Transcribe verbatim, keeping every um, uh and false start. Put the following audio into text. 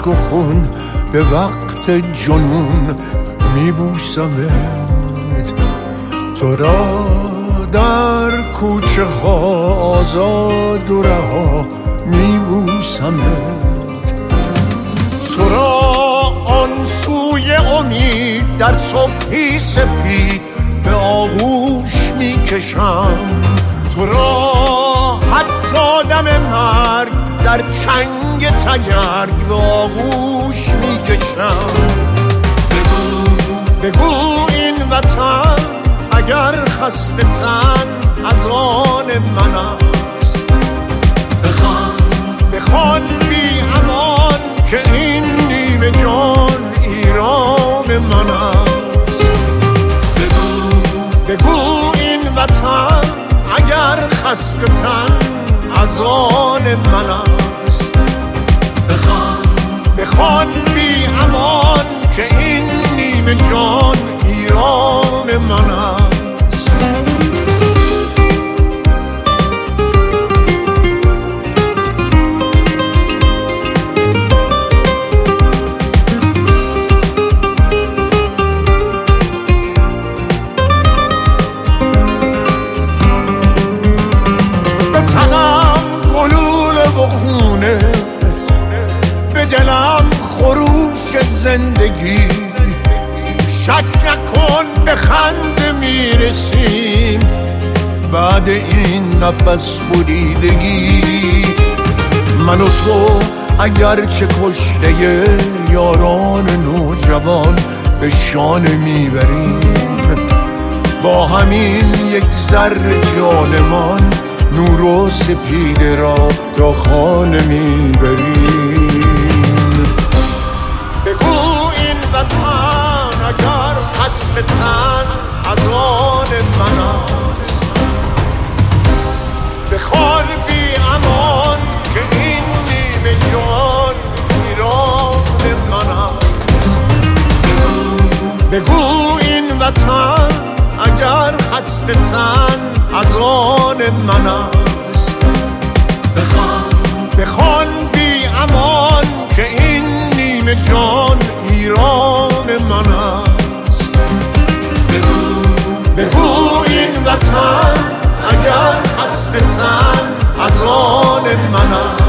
اشک و خون به وقت جنون میبوسمت، تو را در کوچه ها آزاد و رها میبوسمت، تو را آن سوی امید در صبحی سپید به آغوش میکشم، تو را حتی دم مرگ در چنگ تگرگ به آغوش میکشم. بگو بگو این وطن اگر خسته تن از آن من است، بخوان بخوان بی امان که این نیمه جان ایران من است. بگو بگو این وطن اگر خسته تن از آن من است، بخوان بخوان بی امان که این نیمه جان ایران من است. به تنم گلوله و خونه، به دلم خروش زندگی، شک نکن به خنده میرسیم بعد این نفس بریدگی. من و تو اگرچه کشته یاران نوجوان به شانه میبریم، با همین یک ذره جانمان نور و سپیده را تا خانه میبریم. بگو این وطن اگر خسته تن از آن من است، بخوان بی امان که این نیمه جان ایران من است. بگو این وطن اگر خسته تن از آن من است، بخوان بخوان بی امان که این نیمه جان ایران من است. بگو بگو این وطن اگر خسته تن از آن من است.